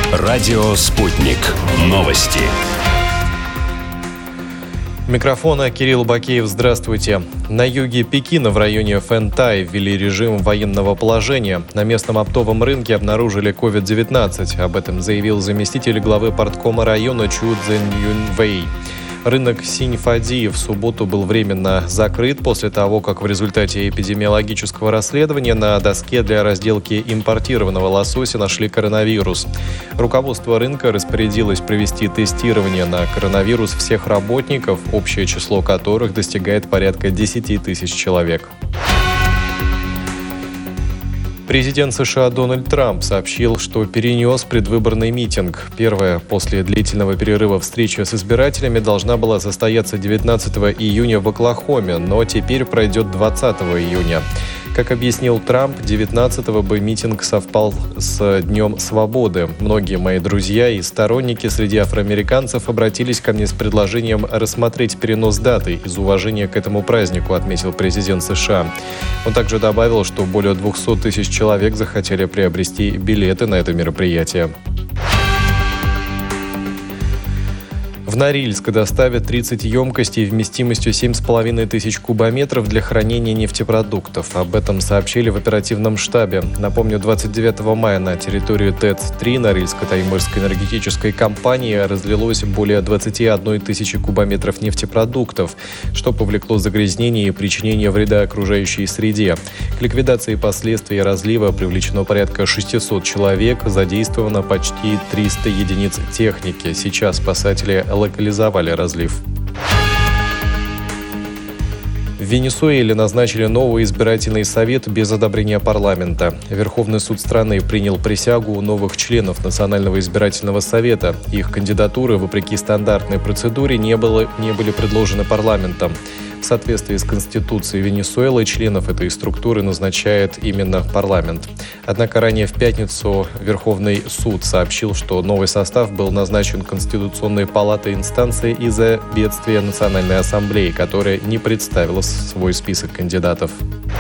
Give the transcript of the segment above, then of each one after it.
Радио «Спутник». Новости. У микрофона Кирилл Бакеев. Здравствуйте. На юге Пекина в районе Фэнтай ввели режим военного положения. На местном оптовом рынке обнаружили COVID-19. Об этом заявил заместитель главы парткома района Чу Цзэнь-Юньвэй. Рынок Синьфади в субботу был временно закрыт после того, как в результате эпидемиологического расследования на доске для разделки импортированного лосося нашли коронавирус. Руководство рынка распорядилось провести тестирование на коронавирус всех работников, общее число которых достигает порядка 10 тысяч человек. Президент США Дональд Трамп сообщил, что перенес предвыборный митинг. Первая после длительного перерыва встреча с избирателями должна была состояться 19 июня в Оклахоме, но теперь пройдет 20 июня. Как объяснил Трамп, 19-го бы митинг совпал с Днем Свободы. Многие мои друзья и сторонники среди афроамериканцев обратились ко мне с предложением рассмотреть перенос даты из уважения к этому празднику, отметил президент США. Он также добавил, что более 200 тысяч человек захотели приобрести билеты на это мероприятие. В Норильск доставят 30 емкостей вместимостью 7,5 тысяч кубометров для хранения нефтепродуктов. Об этом сообщили в оперативном штабе. Напомню, 29 мая на территории ТЭЦ-3 Норильско-Таймырской энергетической компании разлилось более 21 тысячи кубометров нефтепродуктов, что повлекло загрязнение и причинение вреда окружающей среде. К ликвидации последствий разлива привлечено порядка 600 человек, задействовано почти 300 единиц техники. Сейчас спасатели локализовали разлив. В Венесуэле назначили новый избирательный совет без одобрения парламента. Верховный суд страны принял присягу у новых членов Национального избирательного совета. Их кандидатуры, вопреки стандартной процедуре, не были предложены парламентом. В соответствии с Конституцией Венесуэлы членов этой структуры назначает именно парламент. Однако ранее в пятницу Верховный суд сообщил, что новый состав был назначен Конституционной палатой инстанции из-за бедствия Национальной ассамблеи, которая не представила свой список кандидатов.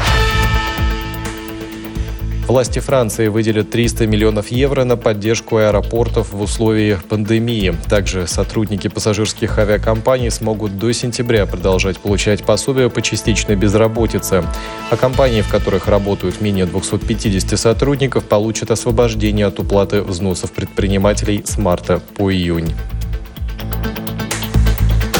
Власти Франции выделят 300 миллионов евро на поддержку аэропортов в условиях пандемии. Также сотрудники пассажирских авиакомпаний смогут до сентября продолжать получать пособия по частичной безработице. А компании, в которых работают менее 250 сотрудников, получат освобождение от уплаты взносов предпринимателей с марта по июнь.